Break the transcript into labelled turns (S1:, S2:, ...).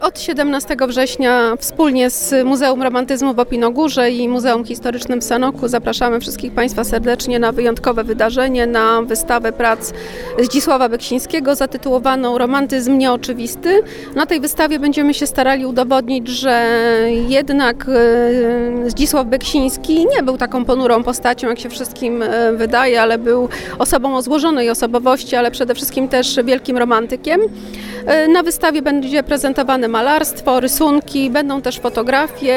S1: Od 17 września wspólnie z Muzeum Romantyzmu w Opinogórze i Muzeum Historycznym w Sanoku zapraszamy wszystkich Państwa serdecznie na wyjątkowe wydarzenie, na wystawę prac Zdzisława Beksińskiego zatytułowaną Romantyzm nieoczywisty. Na tej wystawie będziemy się starali udowodnić, że jednak Zdzisław Beksiński nie był taką ponurą postacią, jak się wszystkim wydaje, ale był osobą o złożonej osobowości, ale przede wszystkim też wielkim romantykiem. Na wystawie będzie prezentowane malarstwo, rysunki, będą też fotografie.